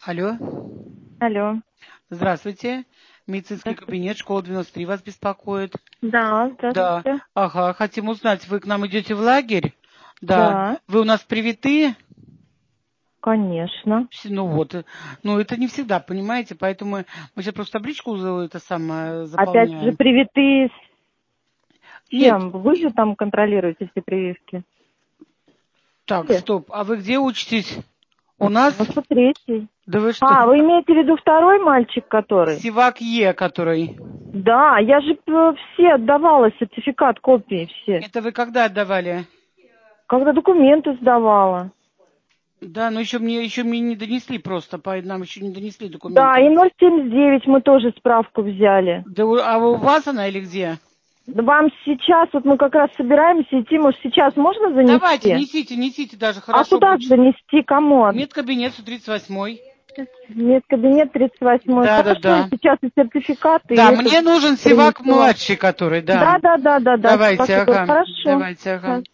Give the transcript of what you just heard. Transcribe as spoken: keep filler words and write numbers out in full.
Алло. Алло. Здравствуйте. Медицинский Здравствуйте. кабинет, школа девяносто три вас беспокоит. Да, Да. здравствуйте. Ага, хотим узнать, вы к нам идете в лагерь? Да. Да, Вы у нас привитые? конечно. Все- Ну вот, э, ну это не всегда, понимаете, поэтому мы, мы сейчас просто табличку за- это самое Опять же, заполняем. привитые с Нет, чем? Вы же там контролируете все прививки? так, Или? стоп, а вы где учитесь? У нас? девяносто третий. Да вы что? А, вы имеете в виду второй мальчик, который? Сивак Е, который. Да, я же э, все отдавала, сертификат, копии все. Это вы когда отдавали? Когда документы сдавала. Да, но еще мне, еще мне не донесли просто, по нам еще не донесли Да, документы. и ноль семьдесят девять мы тоже справку взяли. Да, у- а у вас она или где? Вам сейчас, вот мы как раз собираемся идти, может, сейчас можно Давайте, занести? несите, несите даже, А хорошо куда же будет. занести, кому? Медкабинет сто тридцать восьмой. Медкабинет тридцать восьмой. Да, да, Хорошо, и да. сейчас и сертификаты, и Да, этот мне нужен принесу Сивак вам. младший, который, да. Да, да, да, да, да. Давайте, Спасибо. ага. Хорошо. Давайте, ага. Да.